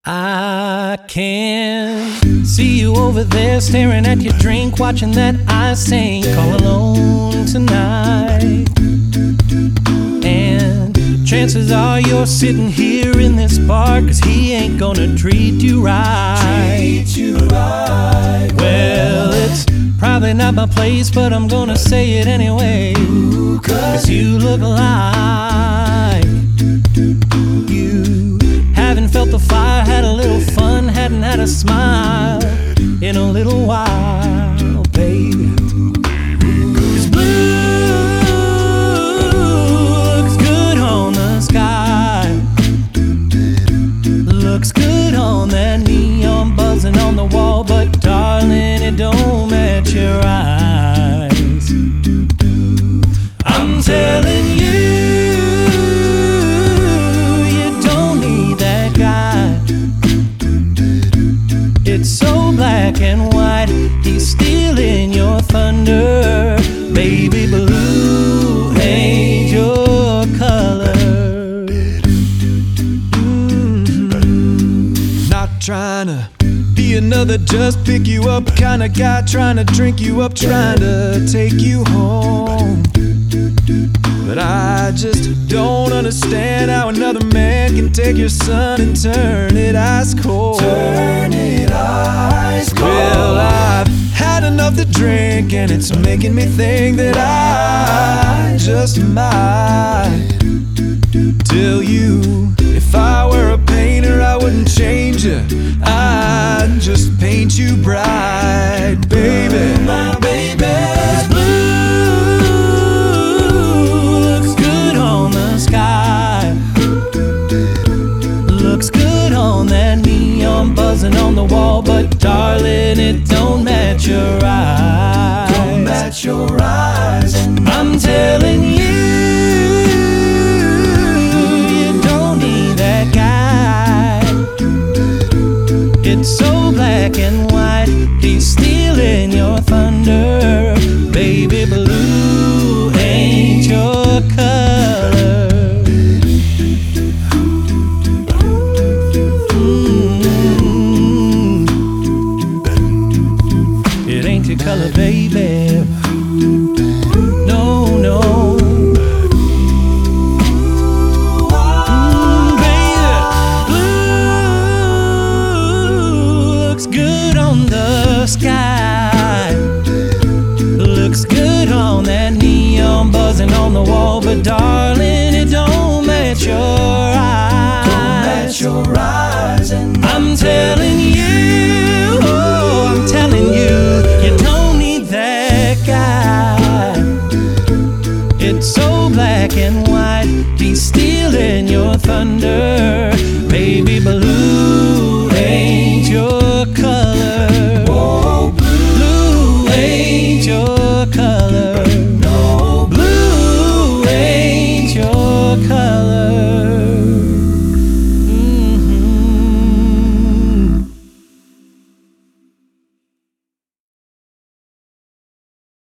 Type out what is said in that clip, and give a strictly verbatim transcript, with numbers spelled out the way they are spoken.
I can see you over there staring at your drink, watching that I sink all alone tonight. And chances are you're sitting here in this bar, 'cause he ain't gonna treat you right. Treat you right. Well, it's probably not my place, but I'm gonna say it anyway. Ooh, 'cause 'Cause you look like you haven't felt the fire, had a little fun, hadn't had a smile in a little while, baby. 'Cause blue looks good on the sky, looks good on that neon buzzing on the wall, but darling, it don't match your eyes. I'm telling you, it's so black and white, he's stealing your thunder. Baby blue ain't your color. Mm-hmm. Not trying to be another just pick you up kind of guy, trying to drink you up, trying to take you home. But I just don't understand how another man can take your sun and turn it ice cold. Turn it ice cold. Well, I've had enough to drink, and it's making me think that I just might tell you, if I were a painter, I wouldn't change you, I'd just paint you bright, baby. My baby, looks good on that neon buzzing on the wall, but darling, it don't match your eyes. Don't match your eyes. And I'm telling you, you don't need that guy. It's so black and white, he's stealing your thunder. Baby blue ain't your color. Your color, baby. No, no. Mm, baby. Blue looks good on the sky, looks good on that neon buzzing on the wall, but darling, it don't match your eyes. Don't match your eyes. And I'm telling you, oh, I'm telling you, you don't need that guy. It's so black and white, he's stealing your thunder. Baby blue ain't your